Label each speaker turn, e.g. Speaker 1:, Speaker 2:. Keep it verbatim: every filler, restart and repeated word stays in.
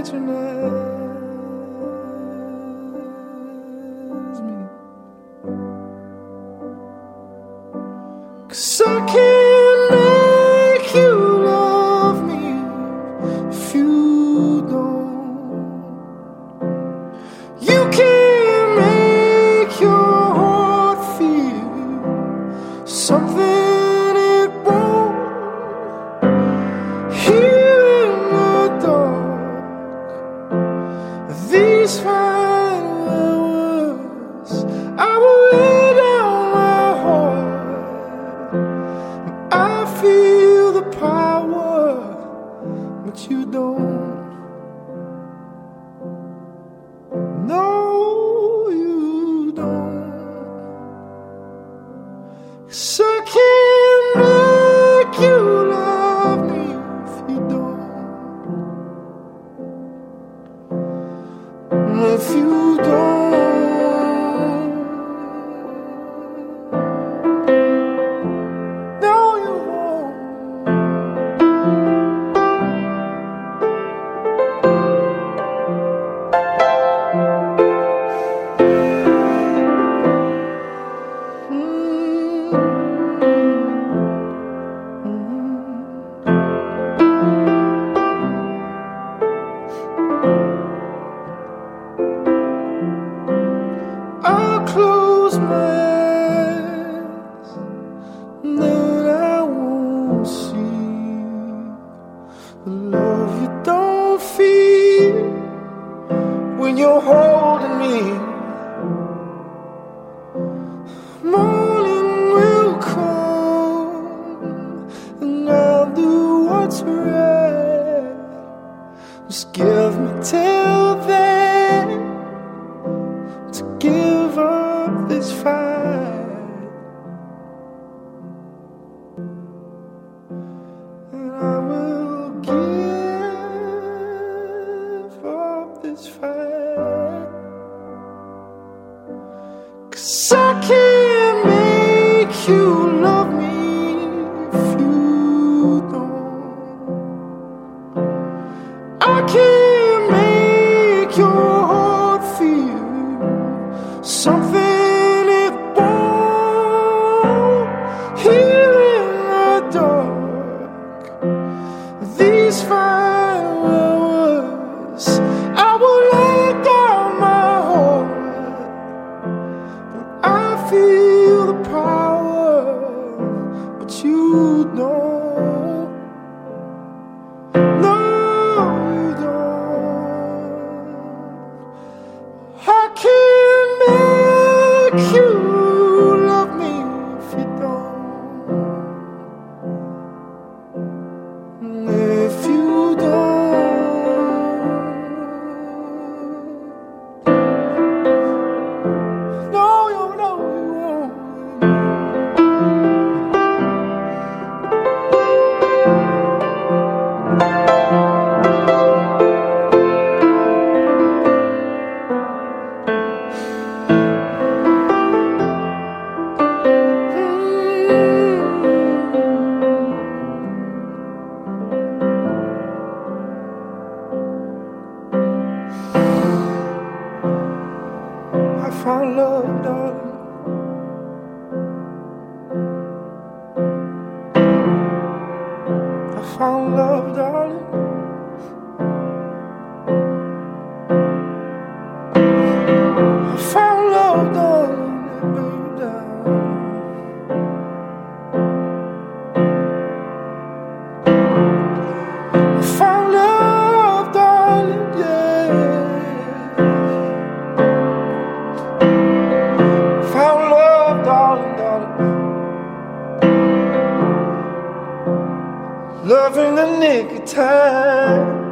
Speaker 1: patronize me, 'cause I can't make you love me if you don't. You can't make your heart feel something it won't. Here in the dark, these final words, I will lay down my heart. I feel the power, but you don't. No, you don't. 'Cause I can't make you love me if you don't. If you don't, no, you won't. I'll close my eyes, and then I won't see the love you don't feel when you're holding me. Morning will come, and I'll do what's right. Just give me till then to give up this fight, and I will give up this fight, 'cause I can't make you love me if you don't. I can't make your heart feel something it won't. Here in the dark, these final words, I will lay down my heart. I feel the power, but you don't. No, you don't. I can't make you love me if you don't. If you don't, no, you know you won't. I found love, darling. I found love, darling. I found love, darling, that made you down. I found love, darling, yeah. Found love, darling, darling. Love in the nick of time.